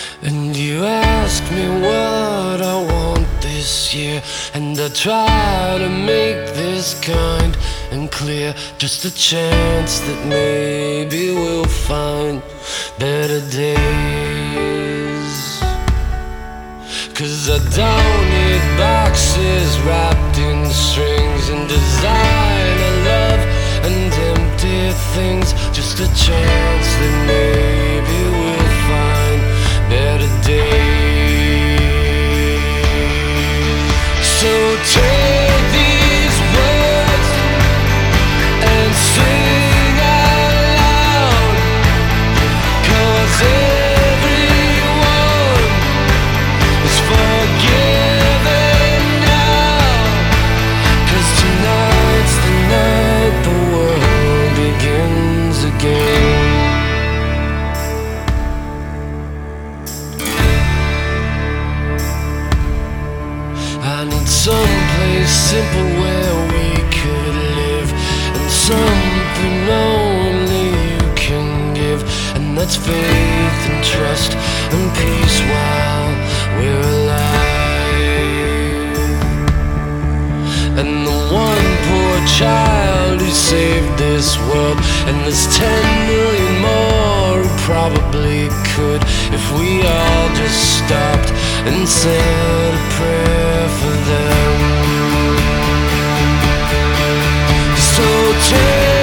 And you ask me what I want this year, and I try to make this kind and clear. Just a chance that maybe we'll find better days. 'Cause I don't need boxes wrapped in strings and designer love and empty things. Just a chance that maybe we'll find better days. So take these words and sing out loud, 'cause everyone is forgiven now. 'Cause tonight's the night the world begins again. I need someplace simple where we could live, and something only you can give, and that's faith and trust and peace while we're alive. And the one poor child who saved this world, and there's 10 million more who probably could, if we all just stopped and said a prayer for them. So take